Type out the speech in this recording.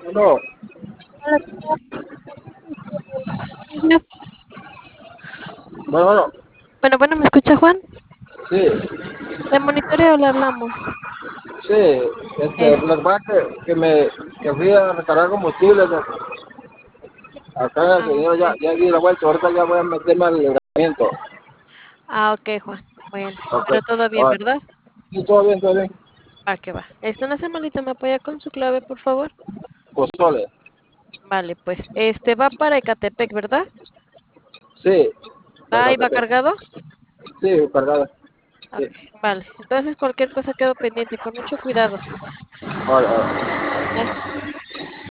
No, Hola, ¿cómo? bueno, bueno, Bueno, ¿me escucha Juan? sí, De monitoreo le hablamos. sí, Es, lo que pasa es que fui a recargar combustible acá, ah, señor, ok. ya di la vuelta, ahorita ya voy a meterme al entrenamiento. Ok, Juan. Bueno, Ok, pero todo bien, ahora, ¿verdad? sí, todo bien, todo bien. Va, que va. Una semanita me apoya con su clave, por favor. Pozole, Vale, pues, va para Ecatepec, ¿verdad? sí, Ahí para va KTP, cargado. sí, cargada, Ok, sí, vale. Entonces, cualquier cosa quedo pendiente, con mucho cuidado. ahora, ahora. ¿Ya?